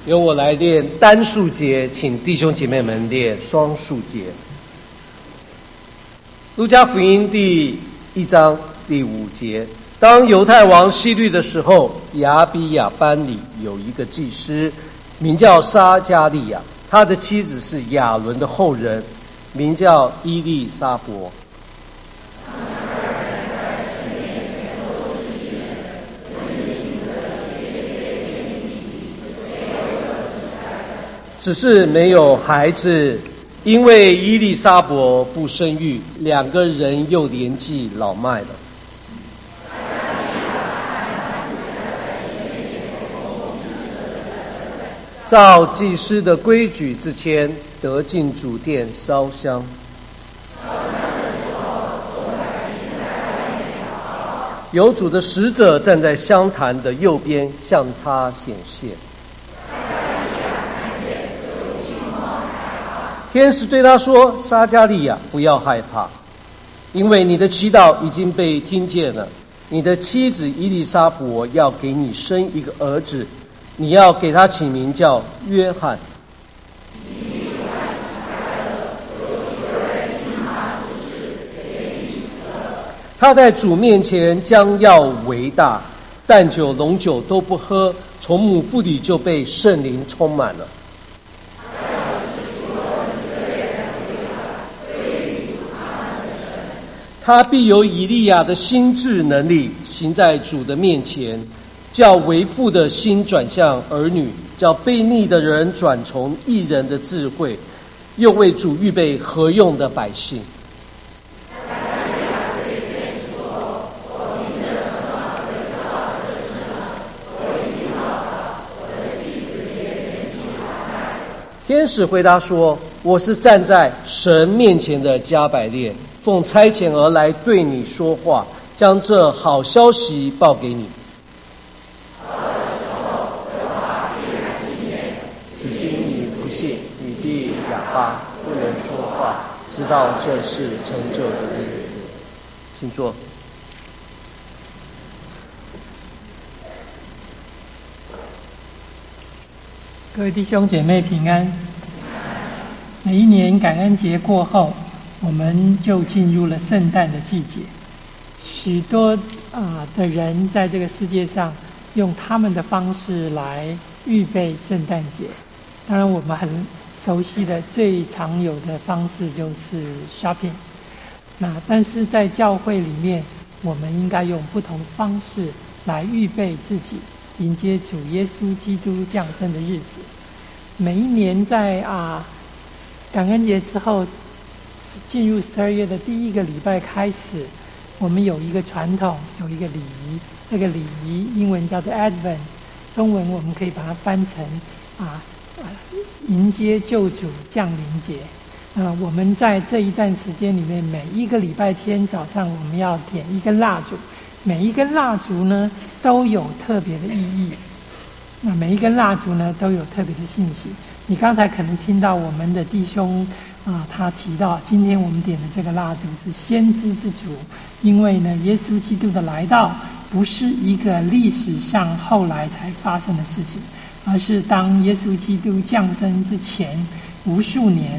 由我来念单数节，请弟兄姐妹们念双数节。路加福音第1章第5节，当犹太王希律的时候，亚比亚班里有一个祭司，名叫撒迦利亚，他的妻子是亚伦的后人，名叫伊利沙伯。只是没有孩子，因为伊利沙伯不生育，2个人又年纪老迈了。照祭司的规矩之前，得进主殿烧香。有主的使者站在香坛的右边，向他显现。天使对他说：“撒迦利亚，不要害怕，因为你的祈祷已经被听见了。你的妻子伊丽莎伯要给你生一个儿子，你要给他起名叫约翰。他在主面前将要为大，淡酒浓酒都不喝，从母腹里就被圣灵充满了。他必有以利亚的心智能力，行在主的面前，叫为父的心转向儿女，叫悖逆的人转从义人的智慧，又为主预备合用的百姓。”天使回答说：“我是站在神面前的加百列，奉差遣而来对你说话，将这好消息报给你。只是你不信，你必哑巴，不能说话，直到这事成就的日子。”请坐。 各位弟兄姐妹平安。每一年感恩节过后，我们就进入了圣诞的季节。许多的人在这个世界上用他们的方式来预备圣诞节。当然我们很熟悉的最常有的方式就是 shopping。但是在教会里面，我们应该用不同的方式来预备自己，迎接主耶稣基督降生的日子。每一年在感恩节之后，进入12月的第1个礼拜开始，我们有一个传统，有一个礼仪。这个礼仪英文叫做 Advent， 中文我们可以把它翻成迎接救主降临节。我们在这一段时间里面，每一个礼拜天早上我们要点一根蜡烛，每一根蜡烛呢都有特别的意义。每一根蜡烛呢都有特别的信息。你刚才可能听到我们的弟兄他提到，今天我们点的这个蜡烛是先知之烛，因为呢，耶稣基督的来到不是一个历史上后来才发生的事情，而是当耶稣基督降生之前无数年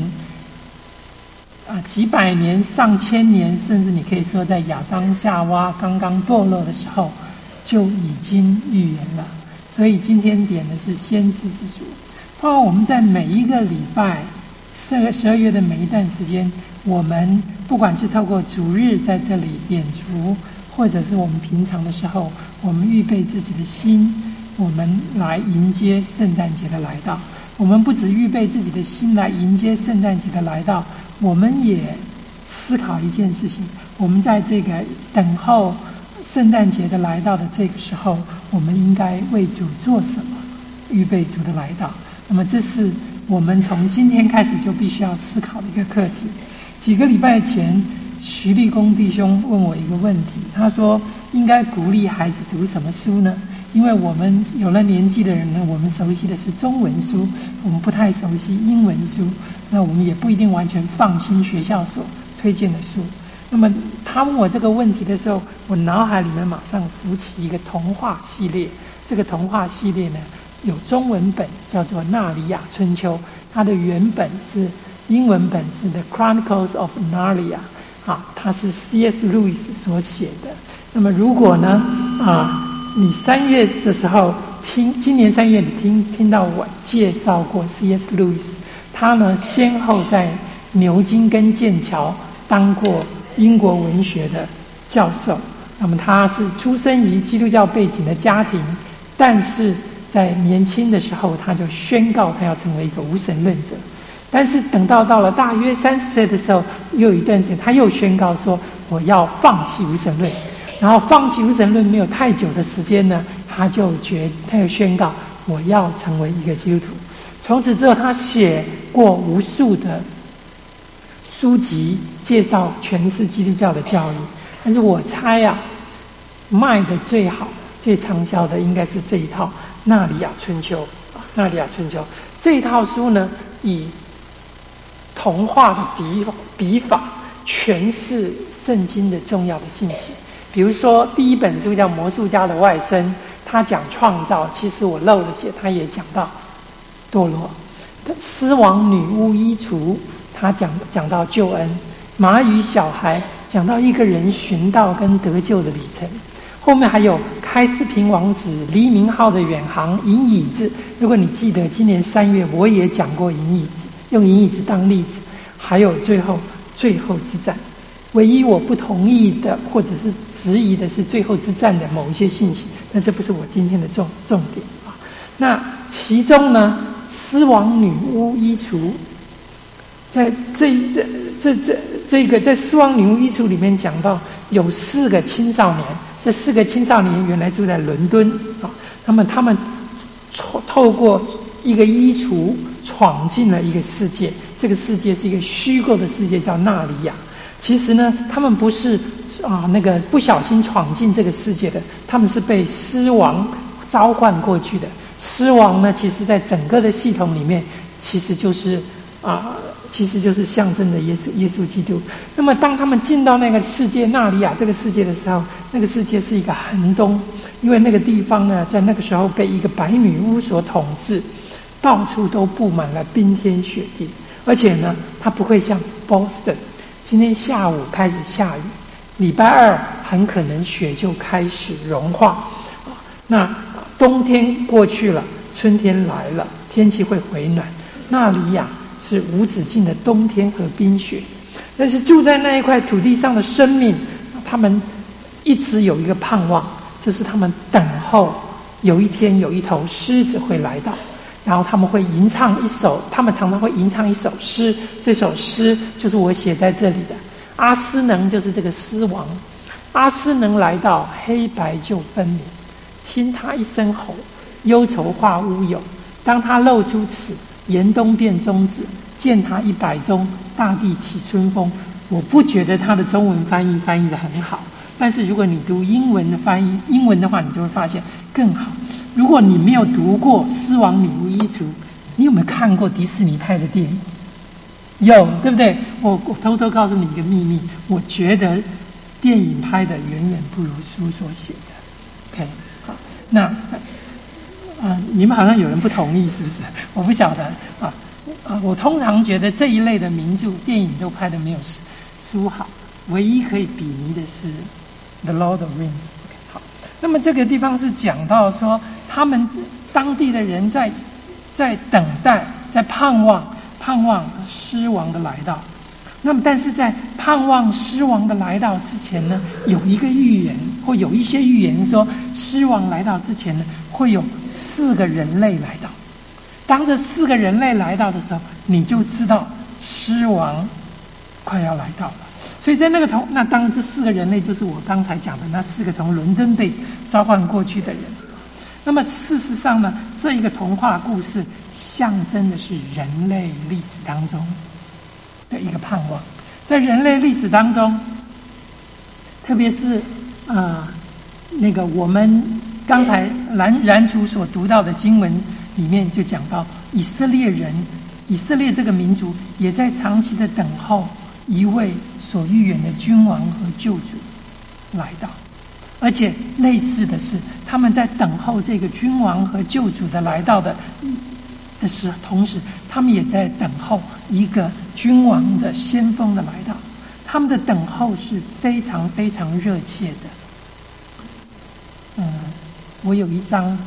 几百年、上千年，甚至你可以说在亚当夏娃刚刚堕落的时候就已经预言了。所以今天点的是先知之烛。我们在每一个礼拜12月的每一段时间，我们不管是透过主日在这里点烛，或者是我们平常的时候，我们预备自己的心，我们来迎接圣诞节的来到。我们不只预备自己的心来迎接圣诞节的来到，我们也思考一件事情：我们在这个等候圣诞节的来到的这个时候，我们应该为主做什么，预备主的来到。那么这是我们从今天开始就必须要思考的一个课题。几个礼拜前，徐立功弟兄问我一个问题，他说应该鼓励孩子读什么书呢？因为我们有了年纪的人呢，我们熟悉的是中文书，我们不太熟悉英文书，那我们也不一定完全放心学校所推荐的书。那么他问我这个问题的时候，我脑海里面马上浮起一个童话系列。这个童话系列呢， 有中文本叫做《纳里亚春秋》，它的原本是英文本是 The Chronicles of Narnia， 它是 C.S. Lewis 所写的。那么如果呢你3月的时候今年3月你听到我介绍过 C.S. Lewis， 他呢先后在牛津跟剑桥当过英国文学的教授。那么他是出生于基督教背景的家庭，但是在年轻的时候他就宣告他要成为一个无神论者。但是等到了大约30岁的时候，又有一段时间他又宣告说我要放弃无神论。然后放弃无神论没有太久的时间呢，他又宣告我要成为一个基督徒。从此之后他写过无数的书籍介绍诠释基督教的教义。但是我猜卖的最好最畅销的应该是这一套《纳里亚春秋》。纳里亚春秋这一套书呢，以童话的笔法诠释圣经的重要的信息。比如说第一本书叫《魔术家的外甥》，他讲创造，其实我漏了写，他也讲到堕落。狮王女巫衣橱，他讲到救恩。马与小孩讲到一个人寻道跟得救的旅程。后面还有开斯平王子、黎明号的远航、银椅子。如果你记得今年3月我也讲过银椅子，用银椅子当例子。还有最后之战。唯一我不同意的或者是质疑的是最后之战的某一些信息，但这不是我今天的重点那其中呢，狮王女巫衣橱，在这个在狮王女巫衣橱里面讲到有4个青少年，这4个青少年原来住在伦敦他们透过一个衣橱闯进了一个世界，这个世界是一个虚构的世界，叫纳里亚。其实呢，他们不是不小心闯进这个世界的，他们是被狮王召唤过去的。狮王呢，其实在整个的系统里面，其实就是象征着耶稣基督。那么当他们进到那个世界纳里亚这个世界的时候，那个世界是一个寒冬，因为那个地方呢，在那个时候被一个白女巫所统治，到处都布满了冰天雪地，而且呢，它不会像 Boston。今天下午开始下雨，礼拜2很可能雪就开始融化。那冬天过去了，春天来了，天气会回暖。纳里亚是无止境的冬天和冰雪，但是住在那一块土地上的生命，他们一直有一个盼望，就是他们等候有一天有一头狮子会来到。然后他们会吟唱一首，他们常常会吟唱一首诗，这首诗就是我写在这里的。阿斯能就是这个狮王，阿斯能来到，黑白就分明。听他一声吼，忧愁化乌有。当他露出齿，严冬变中子。见他100中，大地起春风。我不觉得他的中文翻译得很好，但是如果你读英文的翻译，英文的话，你就会发现更好。如果你没有读过《狮王女巫衣橱》，你有没有看过迪士尼拍的电影？有，对不对？我偷偷告诉你一个秘密，我觉得电影拍的远远不如书所写的。OK， 好，那你们好像有人不同意，是不是？我不晓得我通常觉得这一类的名著电影都拍的没有书好，唯一可以比拟的是《The Lord of Rings》。那么这个地方是讲到说，他们当地的人在等待，在盼望狮王的来到。那么但是在盼望狮王的来到之前呢，有一个预言，或有一些预言说，狮王来到之前呢，会有4个人类来到。当这4个人类来到的时候，你就知道狮王快要来到了。所以在那当然这4个人类就是我刚才讲的那4个从伦敦被召唤过去的人。那么事实上呢，这一个童话故事象征的是人类历史当中的一个盼望。在人类历史当中，特别是我们刚才燃主所读到的经文里面就讲到，以色列这个民族也在长期的等候一位所预言的君王和救主来到。 而且类似的是，他们在等候这个君王和救主的来到的同时，他们也在等候一个君王的先锋的来到。他们的等候是非常非常热切的。我有一张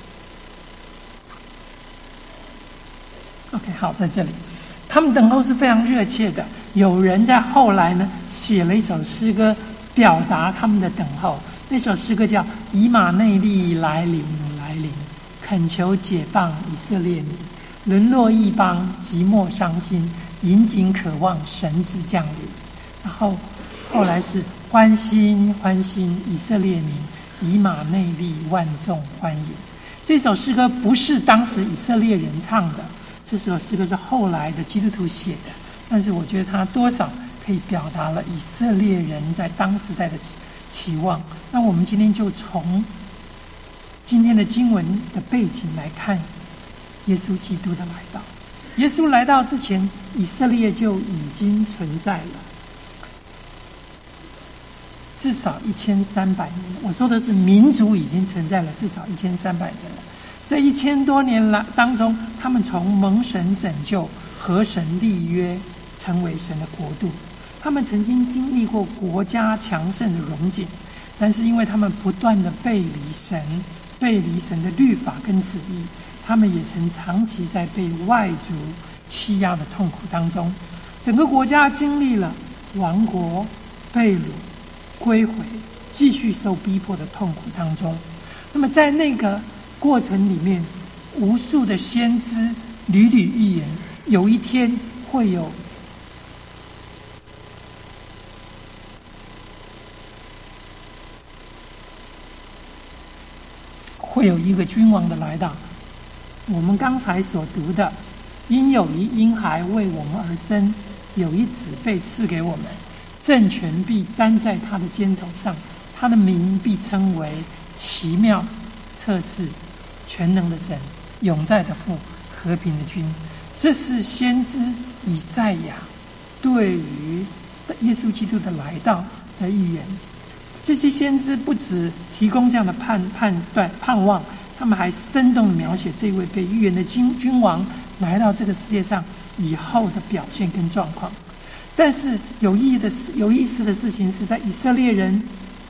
OK 好，在这里他们等候是非常热切的。有人在后来呢写了一首诗歌表达他们的等候，那首诗歌叫以马内利来临来临，恳求解放以色列民，沦落异邦，寂寞伤心，引颈渴望神之降临。然后后来是欢欣欢欣以色列民，以马内利万众欢迎。这首诗歌不是当时以色列人唱的，这首诗歌是后来的基督徒写的，但是我觉得它多少可以表达了以色列人在当时代的期望。那我们今天就从今天的经文的背景来看耶稣基督的来到。耶稣来到之前，以色列就已经存在了至少1300年。我说的是民族已经存在了至少1300年了。这1000多年来当中，他们从蒙神拯救、和神立约，成为神的国度。他们曾经经历过国家强盛的荣景，但是因为他们不断的背离神的律法跟旨意，他们也曾长期在被外族欺压的痛苦当中。整个国家经历了亡国、被掳、归回，继续受逼迫的痛苦当中。那么在那个过程里面，无数的先知屡屡预言，有一天会有一个君王的来到。我们刚才所读的，因有一婴孩为我们而生，有一子被赐给我们，政权必担在他的肩头上，他的名必称为奇妙、测试、全能的神，永在的父，和平的君。这是先知以赛亚对于耶稣基督的来到的预言。这些先知不只提供这样的盼望，他们还生动地描写这位被预言的君王来到这个世界上以后的表现跟状况。但是有意思的事情是，在以色列人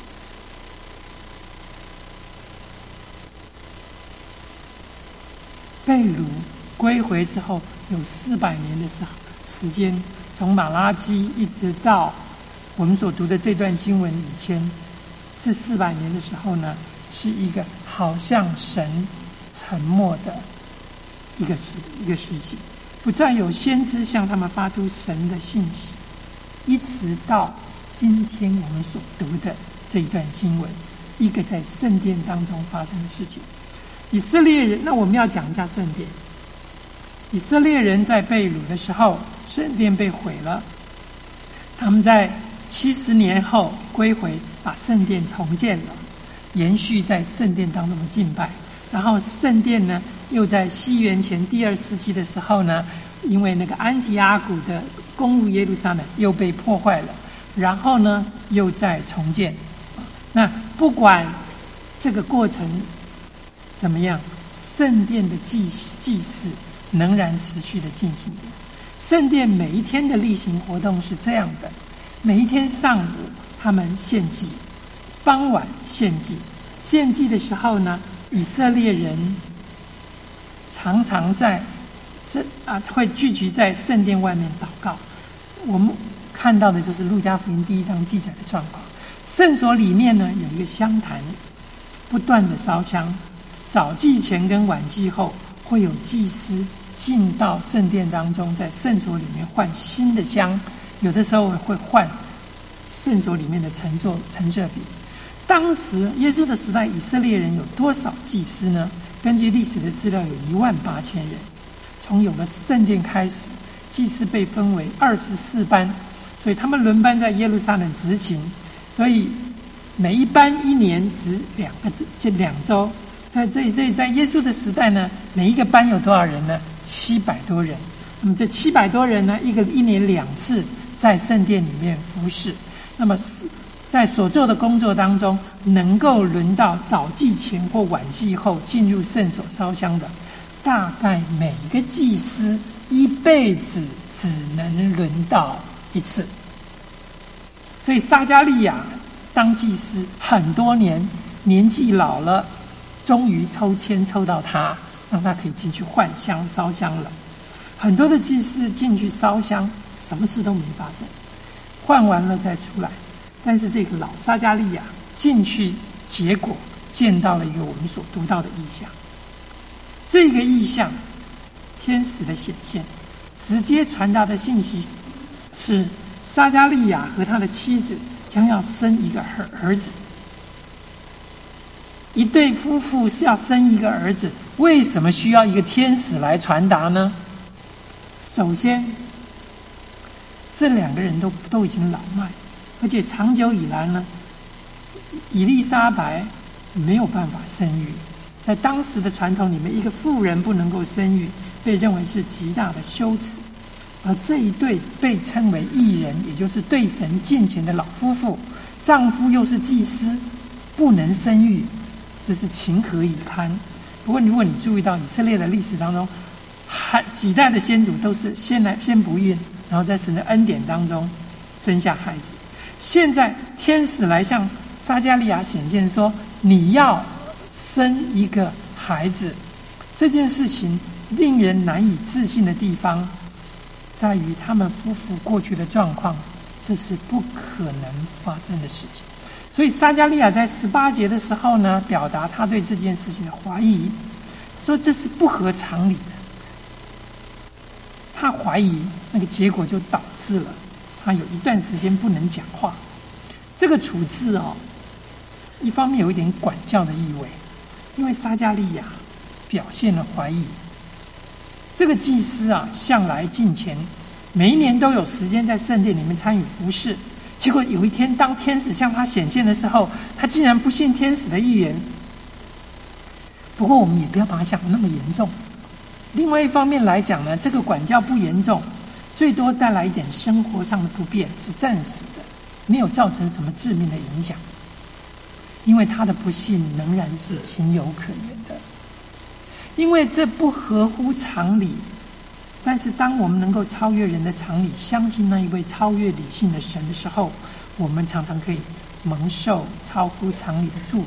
被掳归回之后，有400年的时间，从马拉基一直到我们所读的这段经文以前，这400年的时候呢，是一个好像神沉默的一个时期，不再有先知向他们发出神的信息，一直到今天我们所读的这一段经文，一个在圣殿当中发生的事情。以色列人，那我们要讲一下圣殿。以色列人在被掳的时候，圣殿被毁了，他们在70年后归回，把圣殿重建了，延续在圣殿当中的敬拜。然后圣殿呢，又在西元前第2世纪的时候呢，因为那个安提阿古的攻入耶路撒冷又被破坏了，然后呢又再重建。那不管这个过程怎么样，圣殿的祭祀仍然持续的进行。圣殿每一天的例行活动是这样的：每一天上午他们献祭，傍晚献祭。献祭的时候呢，以色列人常常会聚集在圣殿外面祷告。我们看到的就是路加福音第1章记载的状况。圣所里面呢有一个香坛，不断的烧香。早祭前跟晚祭后，会有祭司进到圣殿当中，在圣所里面换新的香，有的时候会换圣所里面的陈设饼。当时耶稣的时代，以色列人有多少祭司呢？根据历史的资料，有18000人。从有了圣殿开始，祭司被分为24班，所以他们轮班在耶路撒冷执勤，所以每一班1年只2周。在耶稣的时代呢，每一个班有多少人呢？700多人。那么这700多人呢，一年2次在圣殿里面服侍。那么在所做的工作当中，能够轮到早祭前或晚祭后进入圣所烧香的，大概每一个祭司一辈子只能轮到一次。所以撒迦利亚当祭司很多年，年纪老了，终于抽签抽到他，让他可以进去换香烧香了。很多的祭司进去烧香，什么事都没发生，换完了再出来。但是这个老撒迦利亚进去，结果见到了一个我们所读到的异象。这个异象，天使的显现，直接传达的信息是撒迦利亚和他的妻子将要生一个儿子。一对夫妇是要生一个儿子，为什么需要一个天使来传达呢？首先，这两个人都已经老迈，而且长久以来呢，以利沙白没有办法生育。在当时的传统里面，一个妇人不能够生育，被认为是极大的羞耻。而这一对被称为义人，也就是对神敬虔的老夫妇，丈夫又是祭司，不能生育，这是情何以堪。不过如果你注意到以色列的历史当中，几代的先祖都是先不孕，然后在神的恩典当中生下孩子。现在天使来向撒迦利亚显现说，你要生一个孩子。这件事情令人难以置信的地方在于他们夫妇过去的状况，这是不可能发生的事情。所以撒迦利亚在18节的时候呢，表达他对这件事情的怀疑，说这是不合常理的。他怀疑，那个结果就导致了他有一段时间不能讲话。这个处置一方面有一点管教的意味，因为撒迦利亚表现了怀疑。这个祭司向来敬虔，每一年都有时间在圣殿里面参与服事。结果有一天，当天使向他显现的时候，他竟然不信天使的预言。不过我们也不要把它想得那么严重。另外一方面来讲呢，这个管教不严重，最多带来一点生活上的不便，是暂时的，没有造成什么致命的影响。因为他的不信仍然是情有可原的，因为这不合乎常理。但是当我们能够超越人的常理，相信那一位超越理性的神的时候，我们常常可以蒙受超乎常理的祝福。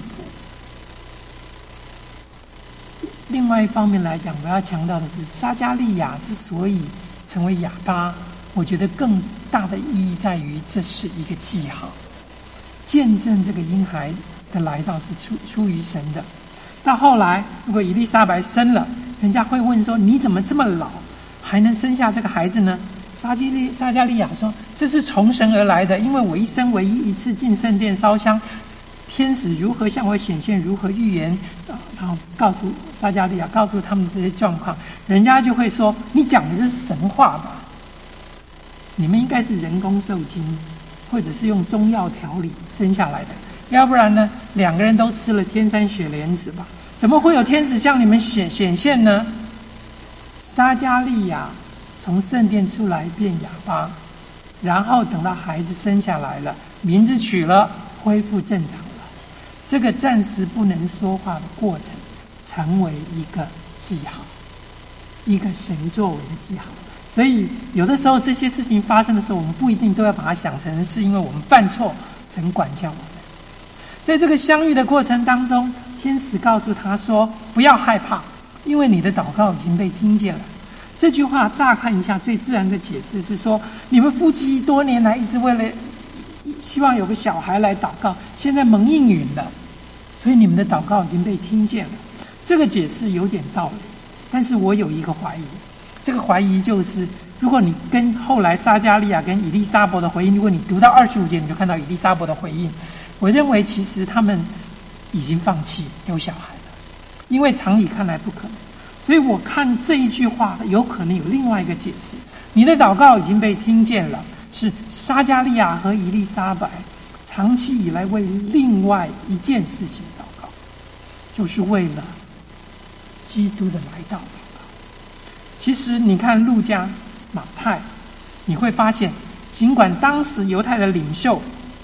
另外一方面来讲，我要强调的是，撒迦利亚之所以成为哑巴，我觉得更大的意义在于，这是一个记号，见证这个婴孩的来到是出于神的。到后来，如果以利沙白生了，人家会问说：“你怎么这么老，还能生下这个孩子呢？”撒迦利亚说：“这是从神而来的，因为我一生唯一一次进圣殿烧香，天使如何向我显现，如何预言，然后告诉撒迦利亚，告诉他们这些状况，人家就会说：你讲的这是神话吧？你们应该是人工受精，或者是用中药调理生下来的，要不然呢，两个人都吃了天山雪莲子吧？怎么会有天使向你们显现呢？”撒迦利亚从圣殿出来变哑巴，然后等到孩子生下来了，名字取了，恢复正常了。这个暂时不能说话的过程，成为一个记号，一个神作为的记号。所以有的时候这些事情发生的时候，我们不一定都要把它想成是因为我们犯错，神管教我们。在这个相遇的过程当中，天使告诉他说：“不要害怕，因为你的祷告已经被听见了。”这句话乍看一下，最自然的解释是说，你们夫妻多年来一直为了希望有个小孩来祷告，现在蒙应允了，所以你们的祷告已经被听见了。这个解释有点道理，但是我有一个怀疑。这个怀疑就是，如果你跟后来撒迦利亚跟以利沙伯的回应，如果你读到25节，你就看到以利沙伯的回应。我认为其实他们已经放弃有小孩了，因为常理看来不可能。所以我看这一句话有可能有另外一个解释：你的祷告已经被听见了，是撒迦利亚和以利沙伯长期以来为另外一件事情祷告，就是为了基督的来到祷告。其实你看路加、马太，你会发现，尽管当时犹太的领袖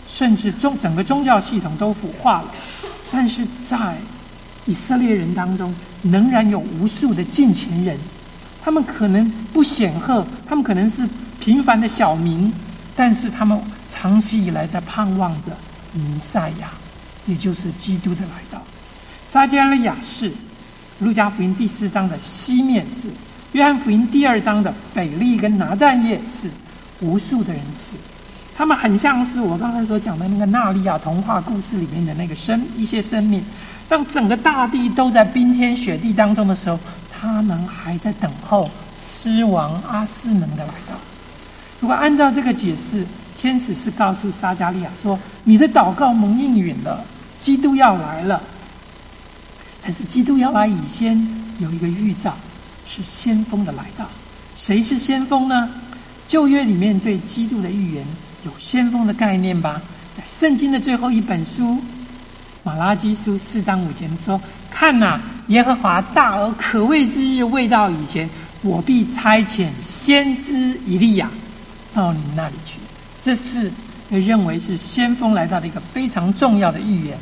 甚至整个宗教系统都腐化了。但是在以色列人当中，仍然有无数的敬虔人，他们可能不显赫，他们可能是平凡的小民，但是他们长期以来在盼望着弥赛亚，也就是基督的来到。撒迦利亚是路加福音第4章的西面是，约翰福音第2章的腓利跟拿但业是，无数的人是，他们很像是我刚才所讲的那个纳利亚童话故事里面的那个一些生命。当整个大地都在冰天雪地当中的时候，他们还在等候狮王阿斯能的来到。如果按照这个解释，天使是告诉撒迦利亚说，你的祷告蒙应允了，基督要来了。但是基督要来以前有一个预兆，是先锋的来到。谁是先锋呢？旧约里面对基督的预言有先锋的概念吧。在圣经的最后一本书马拉基书4章5节说，看哪，耶和华大而可畏之日未到以前，我必差遣先知以利亚到你们那里去。这是被认为是先锋来到的一个非常重要的预言。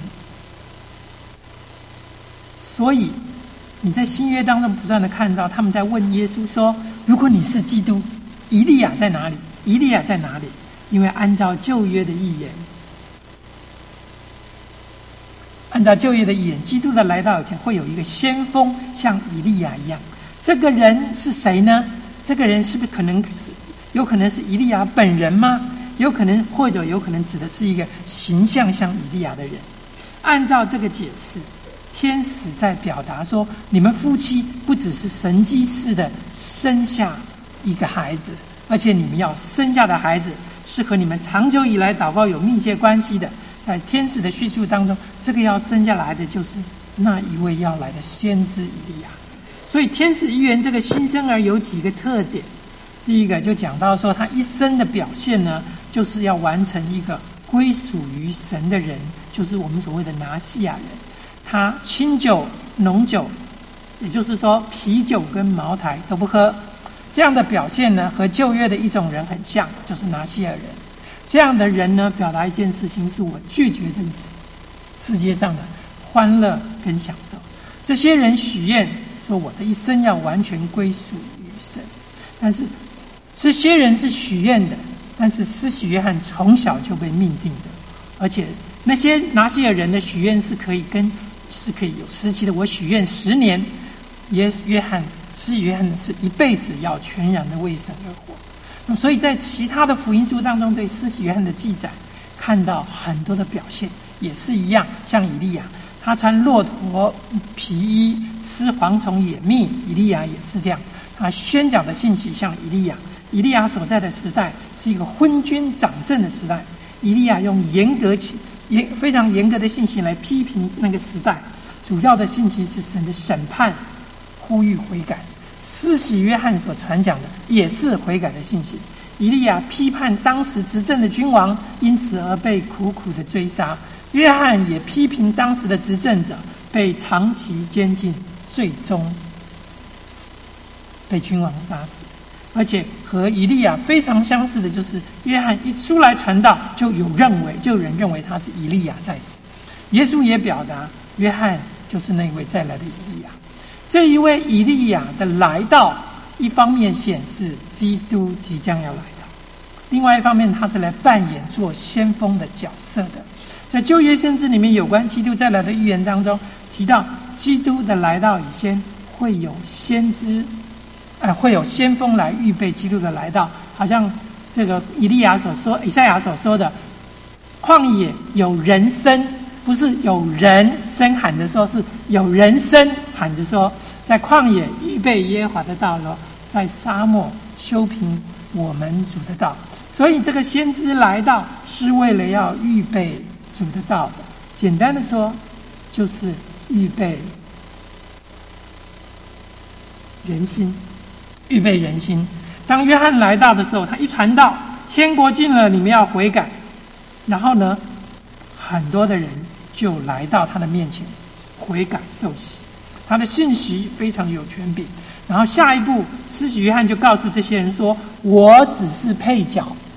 所以你在新约当中不断的看到他们在问耶稣说，如果你是基督，以利亚在哪里？以利亚在哪里？因为按照旧约的预言，基督的来到以前会有一个先锋像以利亚一样。这个人是谁呢？这个人是不是有可能是以利亚本人吗？有可能指的是一个形象像以利亚的人。按照这个解释，天使在表达说，你们夫妻不只是神迹似的生下一个孩子，而且你们要生下的孩子是和你们长久以来祷告有密切关系的。在天使的叙述当中，这个要生下来的就是那一位要来的先知以利亚。所以天使预言这个新生儿有几个特点。第一个就讲到说，他一生的表现呢，就是要完成一个归属于神的人，就是我们所谓的拿西亚人。他清酒浓酒，也就是说啤酒跟茅台都不喝，这样的表现呢，和旧约的一种人很像，就是拿西亚人。这样的人呢，表达一件事情，是我拒绝这世界上的欢乐跟享受。这些人许愿说，我的一生要完全归属于神。但是这些人是许愿的，但是施洗约翰从小就被命定的，而且那些拿西尔人的许愿是可以有时期的。我许愿10年，施洗约翰是一辈子要全然的为神而活。所以在其他的福音书当中，对施洗约翰的记载看到很多的表现也是一样，像以利亚，他穿骆驼皮衣，吃蝗虫野蜜，以利亚也是这样。他宣讲的信息像以利亚，以利亚所在的时代是一个昏君掌政的时代，以利亚用非常严格的信息来批评那个时代，主要的信息是神的审判，呼吁悔改。施洗约翰所传讲的也是悔改的信息。以利亚批判当时执政的君王，因此而被苦苦的追杀。约翰也批评当时的执政者被长期监禁，最终被君王杀死。而且和以利亚非常相似的就是约翰一出来传道，就有人认为他是以利亚在死。耶稣也表达约翰就是那位再来的以利亚。这一位以利亚的来到，一方面显示基督即将要来到，另外一方面他是来扮演做先锋的角色的。在旧约先知里面有关基督再来的预言当中提到，基督的来到以前会有先锋来预备基督的来到。好像这个以赛亚所说的，旷野有人声，不是有人声喊着说，是有人声喊着说，在旷野预备耶和华的道路，在沙漠修平我们主的道。所以这个先知来到是为了要预备主的道的。简单的说，就是预备人心。当约翰来到的时候，他一传道，天国近了，你们要悔改。然后呢，很多的人就来到他的面前悔改受洗，他的信息非常有权柄。然后下一步，施洗约翰就告诉这些人说，我只是配角，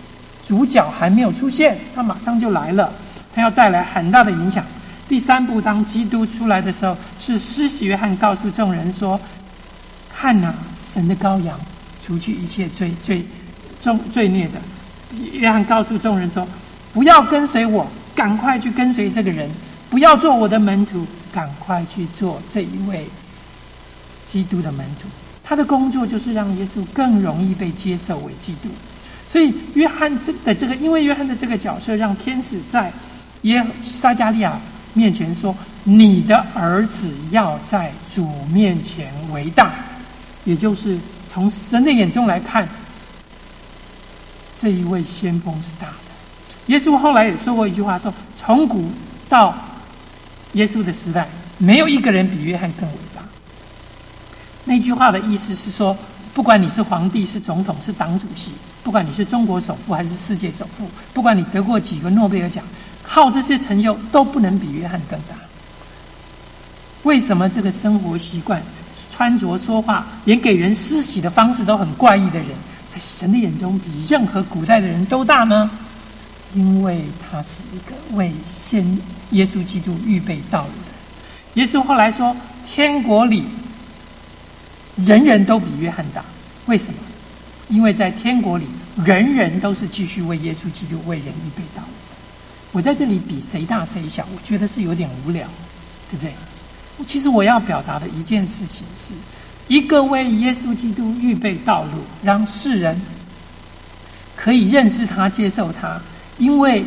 主角还没有出现，他马上就来了，他要带来很大的影响。第3步，当基督出来的时候，是施洗约翰告诉众人说：“看哪，神的羔羊，除去一切罪孽的。”约翰告诉众人说：“不要跟随我，赶快去跟随这个人；不要做我的门徒，赶快去做这一位基督的门徒。”他的工作就是让耶稣更容易被接受为基督。所以因为约翰的这个角色，让天使在撒迦利亚面前说：“你的儿子要在主面前为大。”也就是从神的眼中来看，这一位先锋是大的。耶稣后来也说过一句话，说：“从古到耶稣的时代，没有一个人比约翰更伟大。”那句话的意思是说，不管你是皇帝、是总统、是党主席，不管你是中国首富还是世界首富，不管你得过几个诺贝尔奖，靠这些成就都不能比约翰更大。为什么这个生活习惯、穿着说话，连给人施洗的方式都很怪异的人，在神的眼中比任何古代的人都大呢？因为他是一个为耶稣基督预备道路的。耶稣后来说，天国里人人都比约翰大。为什么？因为在天国里，人人都是继续为耶稣基督为人预备道路。我在这里比谁大谁小，我觉得是有点无聊，对不对？其实我要表达的一件事情是，一个为耶稣基督预备道路，让世人可以认识他、接受他，因为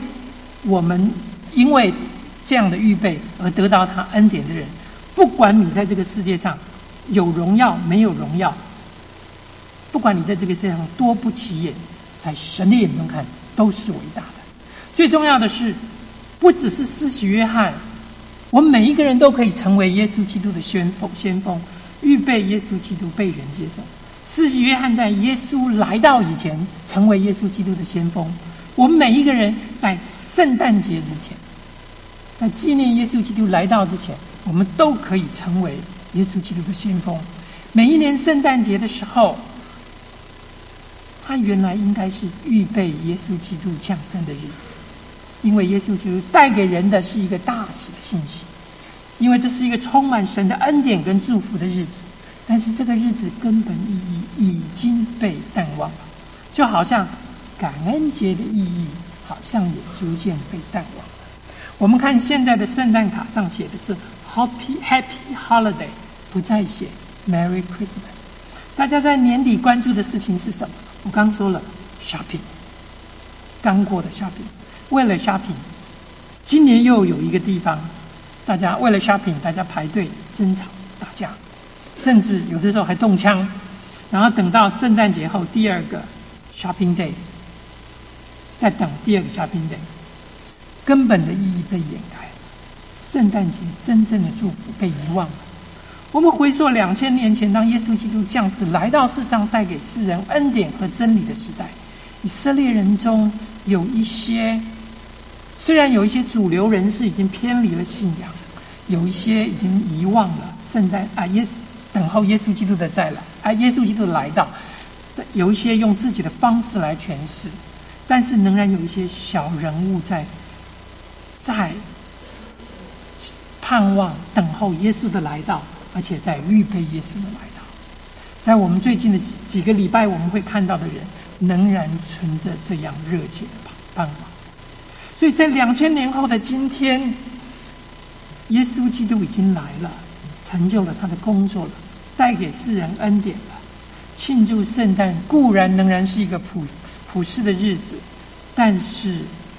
这样的预备而得到他恩典的人，不管你在这个世界上有荣耀没有荣耀，不管你在这个世界上多不起眼，在神的眼中看都是伟大的。最重要的是，不只是施洗约翰，我们每一个人都可以成为耶稣基督的先锋，预备耶稣基督被人接受。施洗约翰在耶稣来到以前成为耶稣基督的先锋，我们每一个人在圣诞节之前，在纪念耶稣基督来到之前，我们都可以成为耶稣基督的先锋。每一年圣诞节的时候，它原来应该是预备耶稣基督降生的日子，因为耶稣基督带给人的是一个大喜的信息，因为这是一个充满神的恩典跟祝福的日子。但是这个日子根本意义已经被淡忘了，就好像感恩节的意义好像也逐渐被淡忘了。我们看现在的圣诞卡上写的是 Happy Holiday， 不再写 Merry Christmas。 大家在年底关注的事情是什么？我刚说了 shopping， 刚过的 shopping。 为了 shopping， 今年又有一个地方，大家为了 shopping， 大家排队争吵打架，甚至有的时候还动枪，然后等到圣诞节后第二个 shopping day， 再等第二个 shopping day， 根本的意义被掩盖了，圣诞节真正的祝福被遗忘了。我们回溯2000年前，当耶稣基督降世来到世上，带给世人恩典和真理的时代，以色列人中有一些，虽然有一些主流人士已经偏离了信仰，有一些已经遗忘了等候耶稣基督的再来，耶稣基督的来到，有一些用自己的方式来诠释，但是仍然有一些小人物在盼望等候耶稣的来到，而且在预备耶稣的来到。在我们最近的几个礼拜，我们会看到的人仍然存着这样热切的盼望。所以在2000年后的今天，耶稣基督已经来了，成就了他的工作了，带给世人恩典了。庆祝圣诞固然仍然是一个普世的日子，但是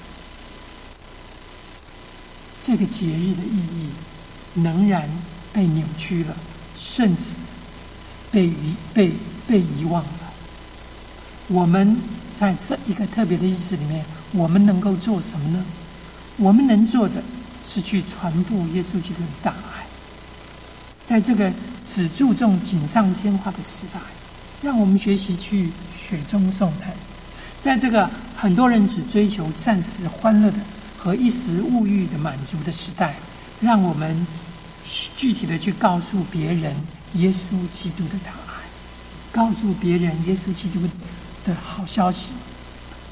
这个节日的意义仍然被扭曲了，甚至被遗忘了。我们在这一个特别的日子里面，我们能够做什么呢？我们能做的是去传播耶稣基督的大爱。在这个只注重锦上添花的时代，让我们学习去雪中送炭。在这个很多人只追求暂时欢乐的和一时物欲的满足的时代，让我们具体的去告诉别人耶稣基督的大爱，告诉别人耶稣基督的好消息。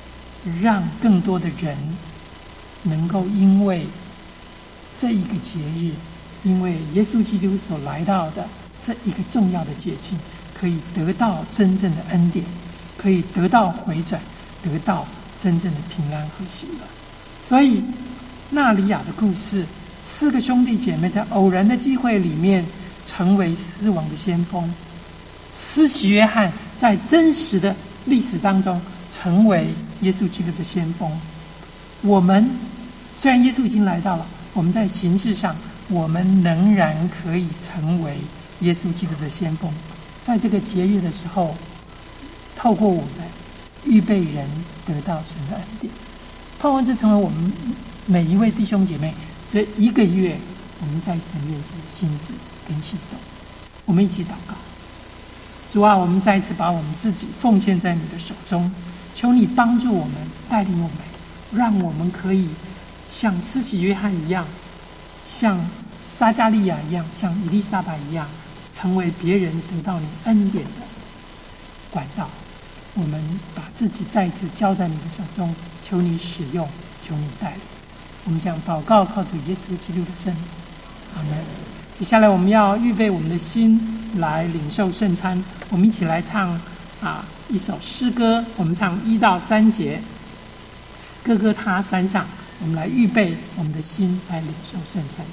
让更多的人能够因为这一个节日，因为耶稣基督所来到的这一个重要的节庆，可以得到真正的恩典，可以得到回转，得到真正的平安和喜乐。所以纳里亚的故事，4个兄弟姐妹在偶然的机会里面成为狮王的先锋，施洗约翰在真实的历史当中成为耶稣基督的先锋。我们虽然耶稣已经来到了，我们在形式上我们仍然可以成为耶稣基督的先锋，在这个节日的时候，透过我们预备人得到神的恩典。盼望这成为我们每一位弟兄姐妹这1个月我们在神面前的心志跟行动。我们一起祷告。主啊，我们再一次把我们自己奉献在你的手中，求你帮助我们，带领我们，让我们可以像施洗约翰一样，像撒加利亚一样，像以利撒白一样，成为别人得到你恩典的管道。我们把自己再一次交在你的手中，求你使用，求你带领。我们将祷告靠着耶稣基督的圣名，阿门。接下来我们要预备我们的心来领受圣餐，我们一起来唱一首诗歌，我们唱1到3节，哥哥他山上，我们来预备我们的心来领受圣餐。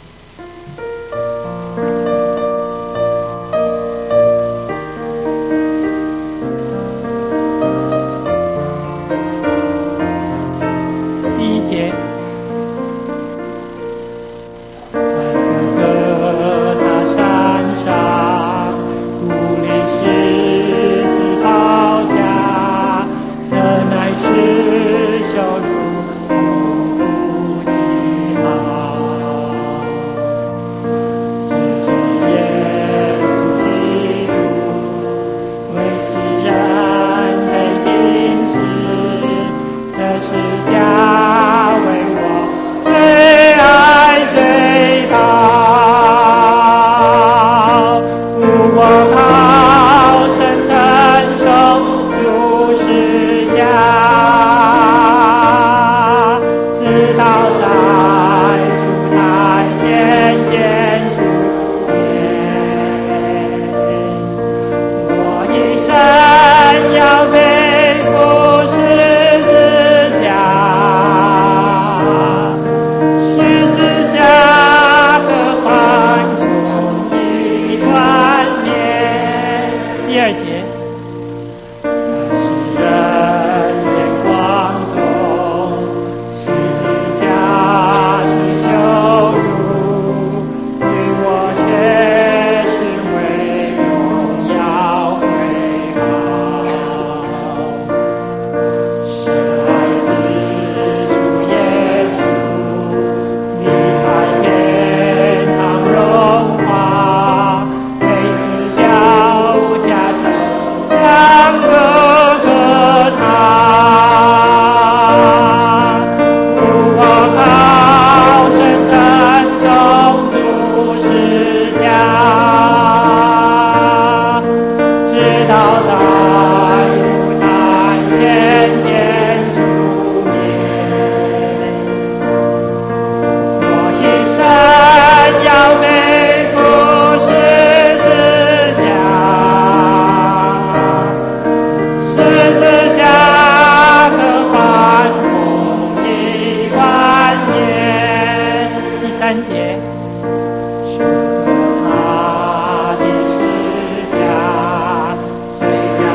他的十架虽然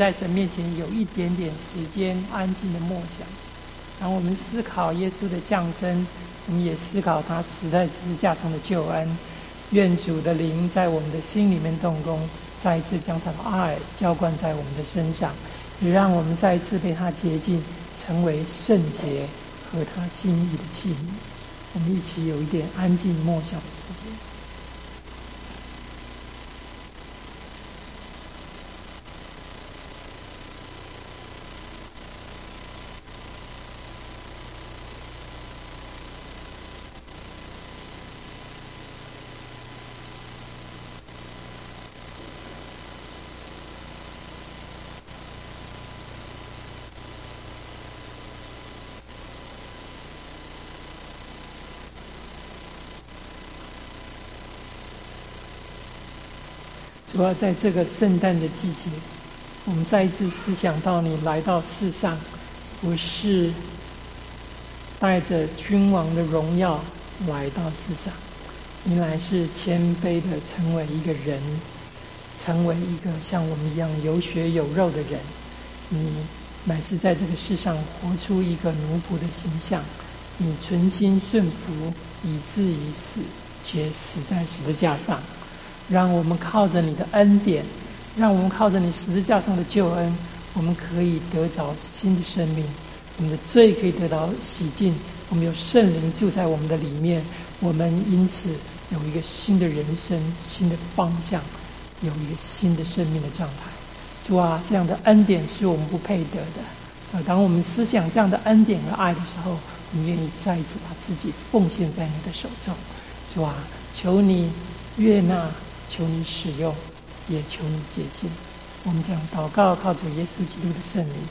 在神面前有一点点时间安静的默想。当我们思考耶稣的降生，我们也思考他死在十字架上的救恩。愿主的灵在我们的心里面动工，再一次将他的爱浇灌在我们的身上，也让我们再一次被他洁净，成为圣洁和他心意的器皿。我们一起有一点安静默想的时间。主要在这个圣诞的季节，我们再一次思想到你来到世上，不是带着君王的荣耀来到世上，你乃是谦卑的成为一个人，成为一个像我们一样有血有肉的人。你乃是在这个世上活出一个奴仆的形象，你存心顺服，以至于死，且死在十字架上。让我们靠着你的恩典，让我们靠着你十字架上的救恩，我们可以得着新的生命，我们的罪可以得到洗净，我们有圣灵住在我们的里面，我们因此有一个新的人生，新的方向，有一个新的生命的状态。主啊，这样的恩典是我们不配得的。当我们思想这样的恩典和爱的时候，我们愿意再一次把自己奉献在你的手中。主啊，求你悦纳，求你使用，也求你洁净。我们将祷告靠着耶稣基督的圣名。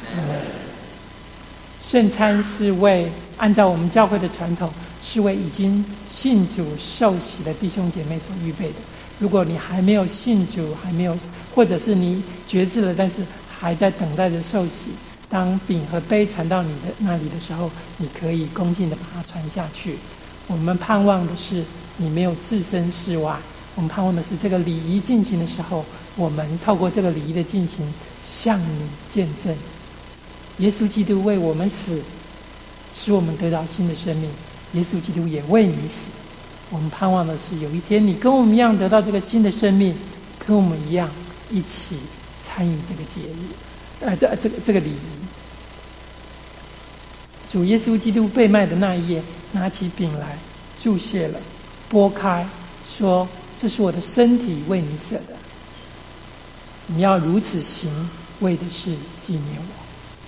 圣餐是为按照我们教会的传统，是为已经信主受洗的弟兄姐妹所预备的。如果你还没有信主，还没有，或者是你决志了，但是还在等待着受洗，当饼和杯传到你的那里的时候，你可以恭敬地把它传下去。我们盼望的是你没有置身事外，我们盼望的是这个礼仪进行的时候，我们透过这个礼仪的进行，向你见证耶稣基督为我们死，使我们得到新的生命。耶稣基督也为你死。我们盼望的是有一天你跟我们一样得到这个新的生命，跟我们一样一起参与这个节日，这个礼仪。主耶稣基督被卖的那一夜，拿起饼来，祝谢了，拨开，说：“这是我的身体，为你舍的。你要如此行，为的是纪念我。”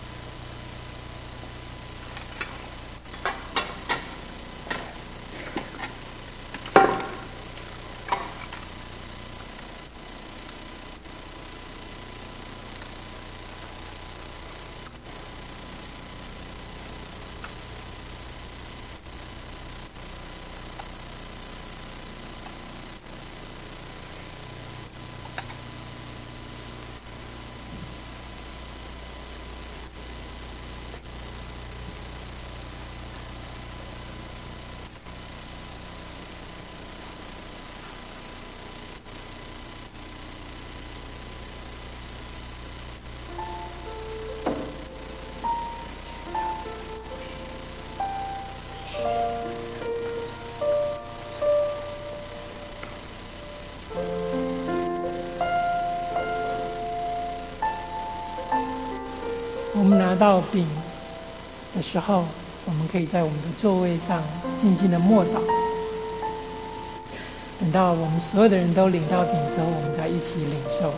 我们拿到饼的时候，我们可以在我们的座位上静静的默祷。等到我们所有的人都领到饼之后，我们再一起领受。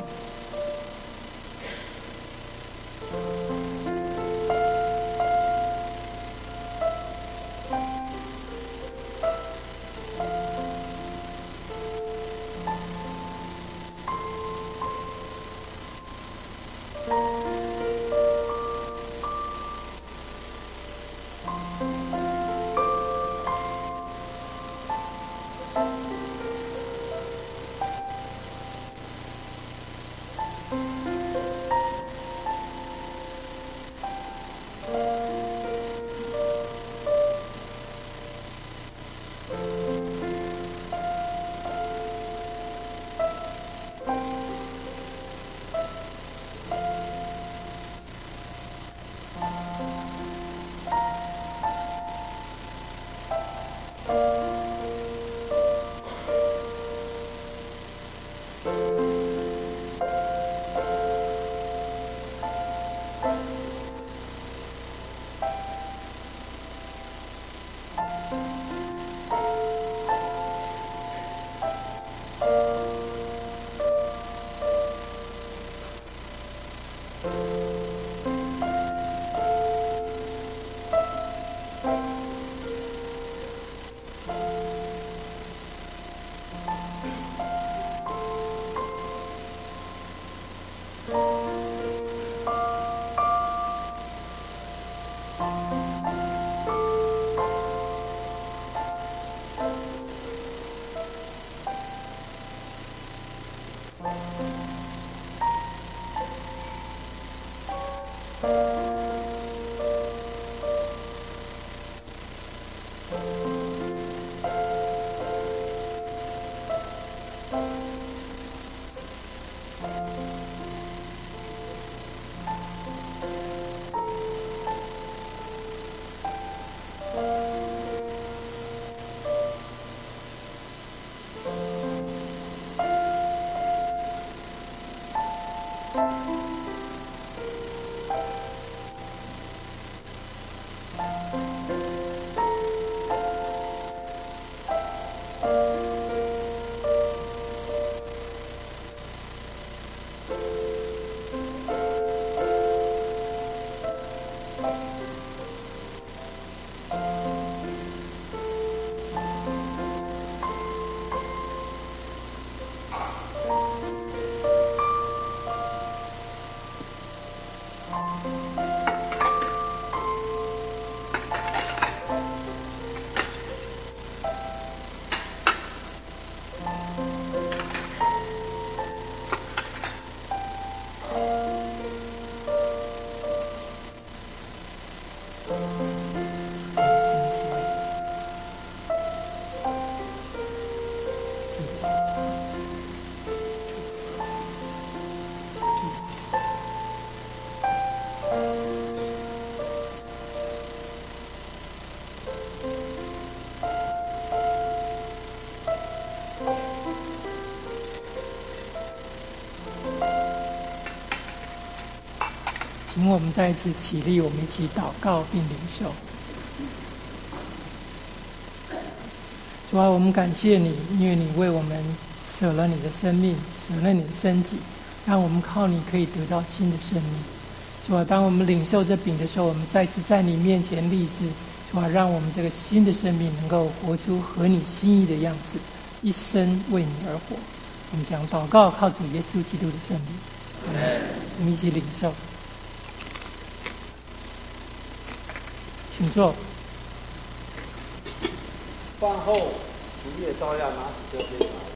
请我们再一次起立，我们一起祷告并领受。主啊，我们感谢你，因为你为我们舍了你的生命，舍了你的身体，让我们靠你可以得到新的生命。主啊，当我们领受这饼的时候，我们再次在你面前立志，主啊，让我们这个新的生命能够活出合你心意的样子，一生为你而活。我们讲祷告，靠主耶稣基督的圣名。我们一起领受，请坐。 饭后，主也照样拿起这杯来。